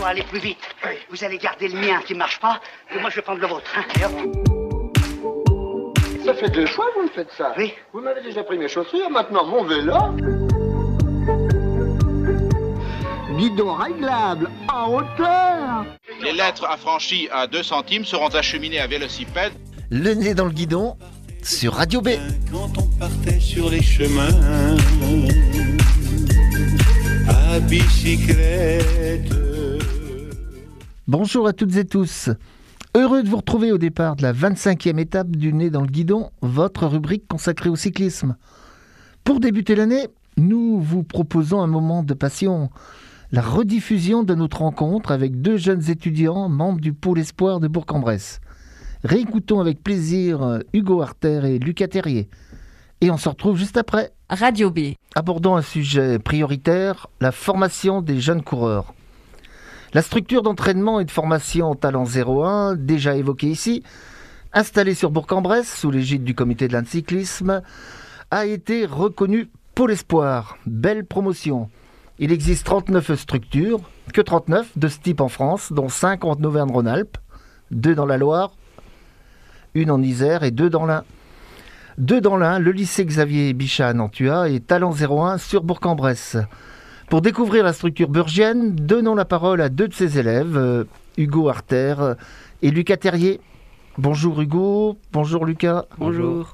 aller plus vite. Vous allez garder le mien qui ne marche pas, et moi je vais prendre le vôtre. Hein. Et hop. Ça fait 2 fois que vous me faites ça. Oui. Vous m'avez déjà pris mes chaussures, maintenant mon vélo. Guidon réglable, en hauteur. Les lettres affranchies à 2 centimes seront acheminées à Vélocipède. Le nez dans le guidon sur Radio B. Quand on partait sur les chemins à bicyclette. Bonjour à toutes et tous. Heureux de vous retrouver au départ de la 25e étape du nez dans le guidon, votre rubrique consacrée au cyclisme. Pour débuter l'année, nous vous proposons un moment de passion. La rediffusion de notre rencontre avec 2 jeunes étudiants membres du pôle espoir de Bourg-en-Bresse. Réécoutons avec plaisir Hugo Arter et Lucas Terrier. Et on se retrouve juste après. Radio B. Abordons un sujet prioritaire, la formation des jeunes coureurs. La structure d'entraînement et de formation Talent 01, déjà évoquée ici, installée sur Bourg-en-Bresse sous l'égide du comité de l'cyclisme, a été reconnue Pôle Espoir. Belle promotion. Il existe 39 structures, que 39 de ce type en France, dont 5 en Auvergne-Rhône-Alpes, 2 dans la Loire, 1 en Isère et 2 dans l'Ain. 2 dans l'Ain, le lycée Xavier Bichat à Nantua et Talent 01 sur Bourg-en-Bresse. Pour découvrir la structure burgienne, donnons la parole à 2 de ses élèves, Hugo Arter et Lucas Terrier. Bonjour Hugo, bonjour Lucas. Bonjour.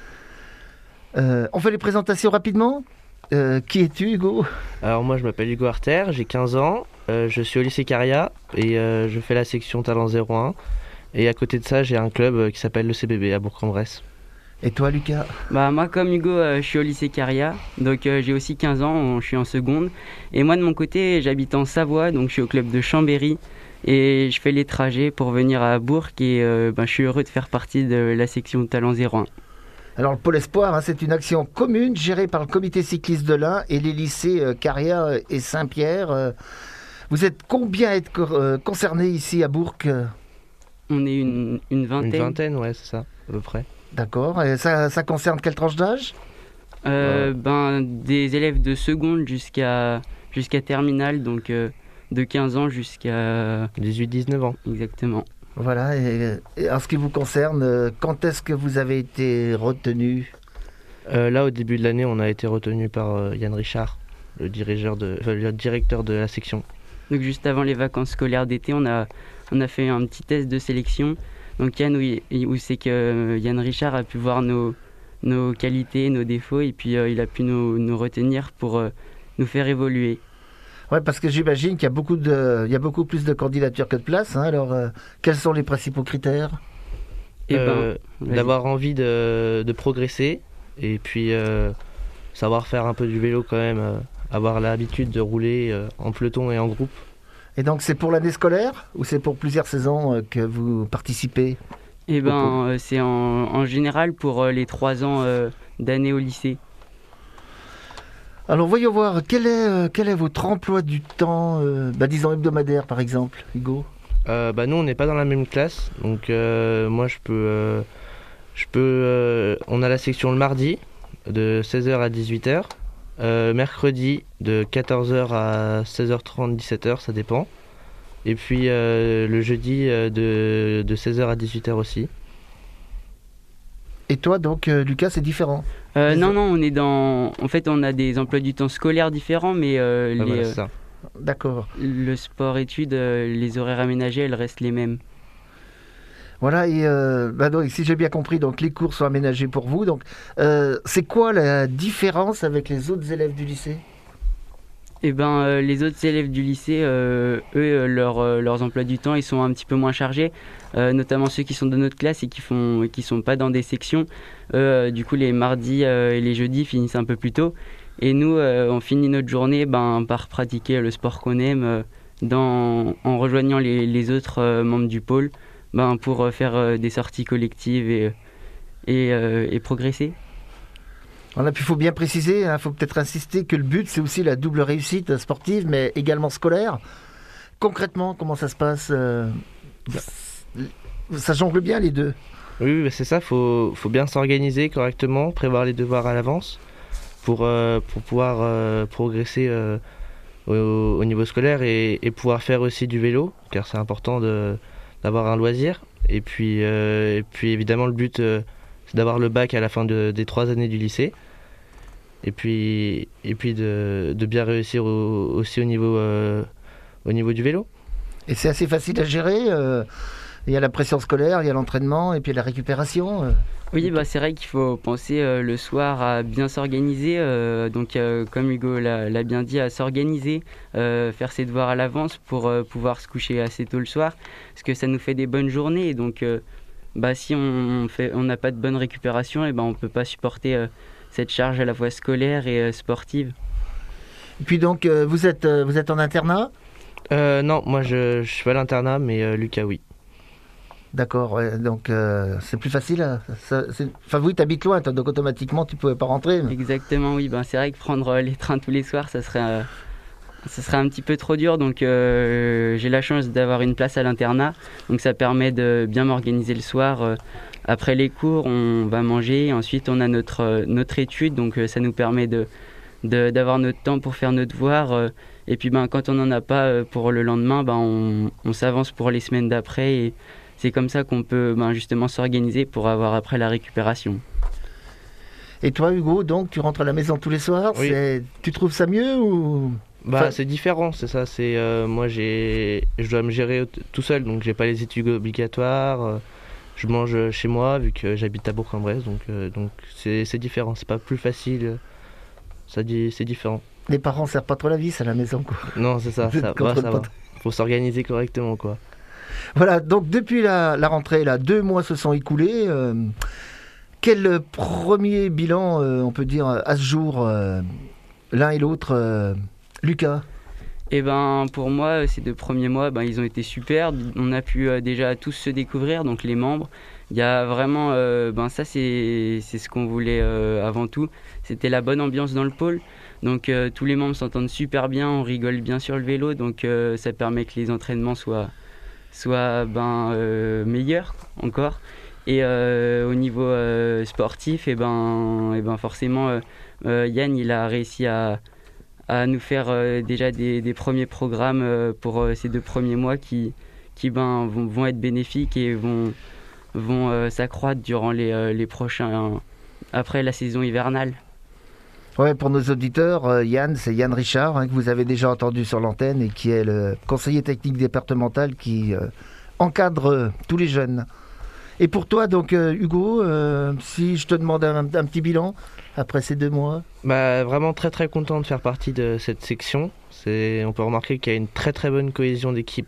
On fait les présentations rapidement. Qui es-tu Hugo ? Alors moi je m'appelle Hugo Arter, j'ai 15 ans, je suis au lycée Caria et je fais la section Talent 01. Et à côté de ça j'ai un club qui s'appelle le CBB à Bourg-en-Bresse. Et toi Lucas ? Moi comme Hugo je suis au lycée Caria, donc j'ai aussi 15 ans, je suis en seconde. Et moi de mon côté j'habite en Savoie, donc je suis au club de Chambéry. Et je fais les trajets pour venir à Bourg et je suis heureux de faire partie de la section Talent 01. Alors le Pôle Espoir, c'est une action commune gérée par le comité cycliste de l'Ain et les lycées Caria et Saint-Pierre. Vous êtes combien à être concernés ici à Bourg ? On est une vingtaine. Une vingtaine, ouais, c'est ça, à peu près. D'accord. Et ça concerne quelle tranche d'âge ? Des élèves de seconde jusqu'à terminale, donc de 15 ans jusqu'à 18-19 ans. Exactement. Voilà, et en ce qui vous concerne, quand est-ce que vous avez été retenu ? Là, au début de l'année, on a été retenu par Yann Richard, le directeur de la section. Donc juste avant les vacances scolaires d'été, on a fait un petit test de sélection. Donc Yann, où c'est que Yann Richard a pu voir nos qualités, nos défauts, et puis il a pu nous retenir pour nous faire évoluer. Oui, parce que j'imagine qu'il y a beaucoup plus de candidatures que de places. Hein. Alors, quels sont les principaux critères ? D'avoir envie de progresser et puis savoir faire un peu du vélo quand même, avoir l'habitude de rouler en peloton et en groupe. Et donc, c'est pour l'année scolaire ou c'est pour plusieurs saisons que vous participez ? C'est en général pour les 3 ans d'année au lycée. Alors voyons voir, quel est votre emploi du temps, disons hebdomadaire par exemple, Hugo ? Nous on n'est pas dans la même classe, donc moi on a la section le mardi de 16h à 18h, mercredi de 14h à 16h30, 17h, ça dépend, et puis le jeudi de 16h à 18h aussi. Et toi donc Lucas, c'est différent ? Non, on est en fait on a des emplois du temps scolaires différents, mais c'est ça. D'accord. Le sport-études, les horaires aménagés, elles restent les mêmes. Voilà, et donc, si j'ai bien compris, donc les cours sont aménagés pour vous. Donc, c'est quoi la différence avec les autres élèves du lycée ? Les autres élèves du lycée, leurs emplois du temps, ils sont un petit peu moins chargés, notamment ceux qui sont de notre classe et qui sont pas dans des sections. Du coup, les mardis et les jeudis finissent un peu plus tôt. Et nous, on finit notre journée par pratiquer le sport qu'on aime en rejoignant les autres membres du pôle pour faire des sorties collectives et progresser. Il faut bien préciser, il faut peut-être insister que le but, c'est aussi la double réussite sportive, mais également scolaire. Concrètement, comment ça se passe ? Ça jongle bien les deux. Oui, c'est ça, faut bien s'organiser correctement, prévoir les devoirs à l'avance pour pouvoir progresser au niveau scolaire et pouvoir faire aussi du vélo, car c'est important d'avoir un loisir. Et puis évidemment, le but, c'est d'avoir le bac à la fin des 3 années du lycée. Et puis de bien réussir aussi au niveau du vélo. Et c'est assez facile à gérer. Il y a la pression scolaire, il y a l'entraînement et puis la récupération. Oui, c'est vrai qu'il faut penser le soir à bien s'organiser. Comme Hugo l'a bien dit, à s'organiser, faire ses devoirs à l'avance pour pouvoir se coucher assez tôt le soir. Parce que ça nous fait des bonnes journées. Et donc, si on n'a pas de bonne récupération, on ne peut pas supporter cette charge à la fois scolaire et sportive. Et puis donc, vous êtes en internat ? Non, moi je suis pas à l'internat, mais Lucas, oui. D'accord, ouais, donc c'est plus facile. Oui, t'habites loin, donc automatiquement tu pouvais pas rentrer. Mais... Exactement, oui. C'est vrai que prendre les trains tous les soirs, ça serait un petit peu trop dur. Donc j'ai la chance d'avoir une place à l'internat. Donc ça permet de bien m'organiser le soir. Après les cours, on va manger. Ensuite, on a notre étude. Donc ça nous permet d'avoir notre temps pour faire nos devoirs. Et puis quand on n'en a pas pour le lendemain, on s'avance pour les semaines d'après. Et c'est comme ça qu'on peut justement s'organiser pour avoir après la récupération. Et toi, Hugo, donc tu rentres à la maison tous les soirs. Oui. Tu trouves ça mieux ou... C'est différent, c'est ça. Moi, je dois me gérer tout seul, donc j'ai pas les études obligatoires. Je mange chez moi vu que j'habite à Bourg-en-Bresse, donc c'est différent. C'est pas plus facile. C'est différent. Les parents servent pas trop la vis à la maison, quoi. Non, c'est ça. Ça va. Faut s'organiser correctement, quoi. Voilà, donc depuis la rentrée, 2 mois se sont écoulés. Quel premier bilan, on peut dire, à ce jour, l'un et l'autre, Lucas ? Pour moi, ces 2 premiers mois, ils ont été super. On a pu déjà tous se découvrir, donc les membres. Il y a vraiment, ça c'est ce qu'on voulait avant tout. C'était la bonne ambiance dans le pôle. Donc tous les membres s'entendent super bien, on rigole bien sur le vélo, donc ça permet que les entraînements soient meilleurs encore. Et au niveau sportif, forcément, Yann il a réussi à nous faire déjà des premiers programmes pour ces 2 premiers mois qui vont être bénéfiques et vont s'accroître durant les prochains, après la saison hivernale. Ouais, pour nos auditeurs, Yann, c'est Yann Richard, que vous avez déjà entendu sur l'antenne et qui est le conseiller technique départemental qui encadre tous les jeunes. Et pour toi, donc, Hugo, si je te demande un petit bilan après ces 2 mois ? Vraiment très très content de faire partie de cette section. On peut remarquer qu'il y a une très très bonne cohésion d'équipe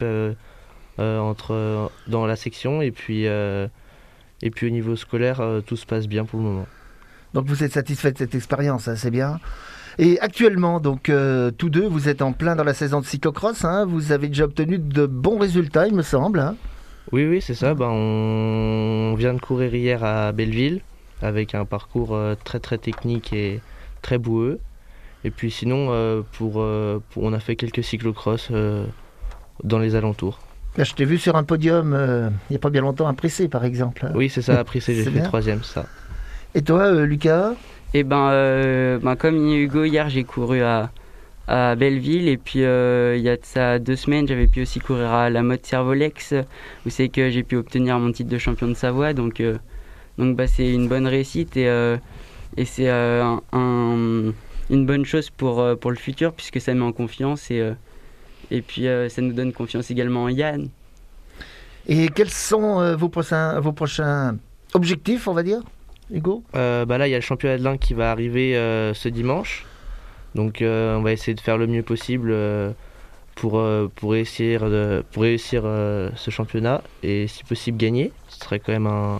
dans la section et puis au niveau scolaire, tout se passe bien pour le moment. Donc vous êtes satisfait de cette expérience, c'est bien. Et actuellement, donc tous deux, vous êtes en plein dans la saison de cyclocross. Vous avez déjà obtenu de bons résultats, il me semble. Oui, c'est ça. On vient de courir hier à Belleville avec un parcours très très technique et très boueux. Et puis sinon, on a fait quelques cyclocross dans les alentours. Là, je t'ai vu sur un podium il n'y a pas bien longtemps à Prissé, par exemple. Oui, c'est ça, à Prissé, j'ai fait 3e, ça. Et toi, Lucas ? Comme Hugo, hier, j'ai couru à Belleville. Et puis, il y a de ça 2 semaines, j'avais pu aussi courir à la Motte Servolex, où c'est que j'ai pu obtenir mon titre de champion de Savoie. Donc c'est une bonne réussite et c'est une bonne chose pour le futur, puisque ça met en confiance. Et puis, ça nous donne confiance également en Yann. Et quels sont vos prochains objectifs, on va dire, Hugo ? Là, il y a le championnat de l'Ain qui va arriver ce dimanche. Donc, on va essayer de faire le mieux possible pour réussir ce championnat et, si possible, gagner. Ce serait quand même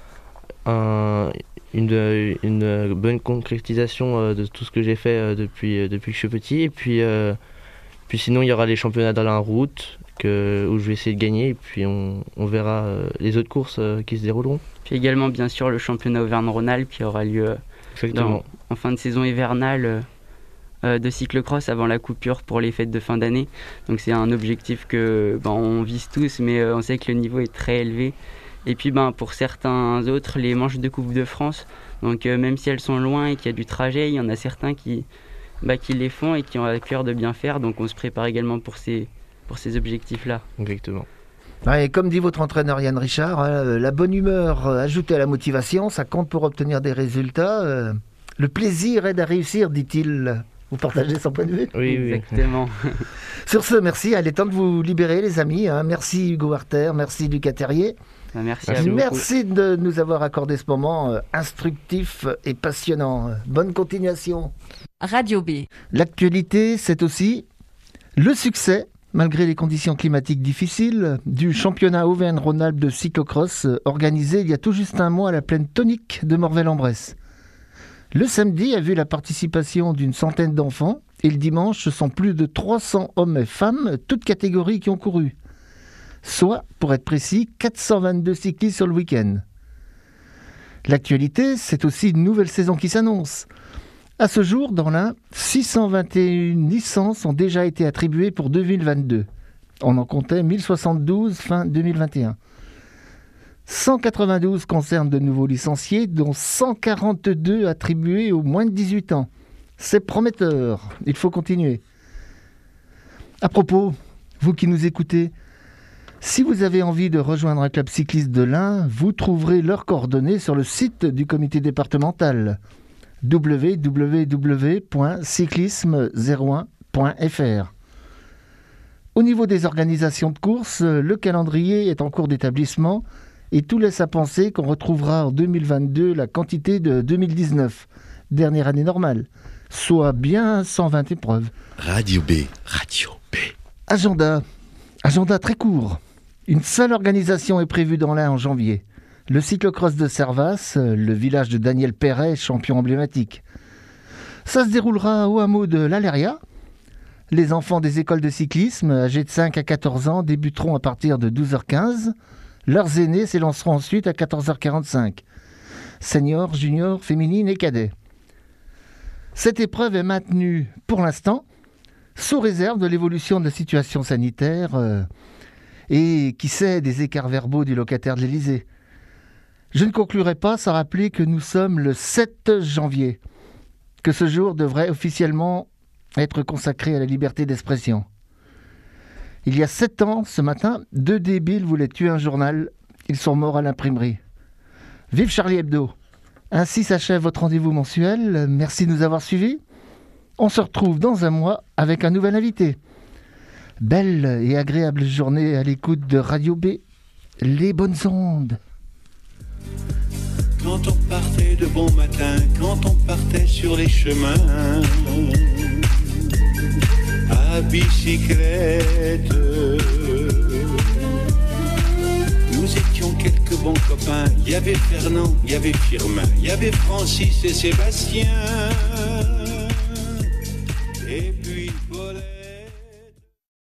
une bonne concrétisation de tout ce que j'ai fait depuis que je suis petit. Et puis sinon, il y aura les championnats dans la route où je vais essayer de gagner. Et puis on verra les autres courses qui se dérouleront. Puis également, bien sûr, le championnat Auvergne-Rhône-Alpes qui aura lieu en fin de saison hivernale de cyclocross avant la coupure pour les fêtes de fin d'année. Donc c'est un objectif que on vise tous, mais on sait que le niveau est très élevé. Et puis pour certains autres, les manches de Coupe de France, donc même si elles sont loin et qu'il y a du trajet, il y en a certains qui qui les font et qui ont à cœur de bien faire. Donc on se prépare également pour ces objectifs-là. Exactement. Ouais, et comme dit votre entraîneur Yann Richard, la bonne humeur ajoutée à la motivation, ça compte pour obtenir des résultats. Le plaisir aide à réussir, dit-il. Vous partagez son point de vue ? Oui, Exactement. Sur ce, merci. Il est temps de vous libérer, les amis. Merci Hugo Arter, merci Lucas Terrier. Merci à vous. Merci de nous avoir accordé ce moment instructif et passionnant. Bonne continuation. Radio B. L'actualité, c'est aussi le succès, malgré les conditions climatiques difficiles, du championnat Auvergne-Rhône-Alpes de cyclocross organisé il y a tout juste un mois à la plaine tonique de Morvel-en-Bresse. Le samedi a vu la participation d'une centaine d'enfants et le dimanche, ce sont plus de 300 hommes et femmes, toutes catégories qui ont couru. Soit, pour être précis, 422 cyclistes sur le week-end. L'actualité, c'est aussi une nouvelle saison qui s'annonce. À ce jour, dans l'Ain, 621 licences ont déjà été attribuées pour 2022. On en comptait 1072 fin 2021. 192 concernent de nouveaux licenciés, dont 142 attribués aux moins de 18 ans. C'est prometteur, il faut continuer. À propos, vous qui nous écoutez, si vous avez envie de rejoindre un club cycliste de l'Ain, vous trouverez leurs coordonnées sur le site du comité départemental www.cyclisme01.fr. Au niveau des organisations de courses, le calendrier est en cours d'établissement et tout laisse à penser qu'on retrouvera en 2022 la quantité de 2019, dernière année normale, soit bien 120 épreuves. Radio B. Agenda très court. Une seule organisation est prévue dans l'Ain en janvier. Le cyclocross de Servas, le village de Daniel Perret, champion emblématique. Ça se déroulera au hameau de l'Aléria. Les enfants des écoles de cyclisme, âgés de 5 à 14 ans, débuteront à partir de 12h15. Leurs aînés s'élanceront ensuite à 14h45. Seniors, juniors, féminines et cadets. Cette épreuve est maintenue pour l'instant, sous réserve de l'évolution de la situation sanitaire et, qui sait, des écarts verbaux du locataire de l'Élysée. Je ne conclurai pas sans rappeler que nous sommes le 7 janvier, que ce jour devrait officiellement être consacré à la liberté d'expression. Il y a 7 ans, ce matin, 2 débiles voulaient tuer un journal. Ils sont morts à l'imprimerie. Vive Charlie Hebdo! Ainsi s'achève votre rendez-vous mensuel. Merci de nous avoir suivis. On se retrouve dans un mois avec un nouvel invité. Belle et agréable journée à l'écoute de Radio B. Les bonnes ondes. Quand on partait de bon matin, quand on partait sur les chemins, à bicyclette, nous étions quelques bons copains. Il y avait Fernand, il y avait Firmin, il y avait Francis et Sébastien, et puis Paulette.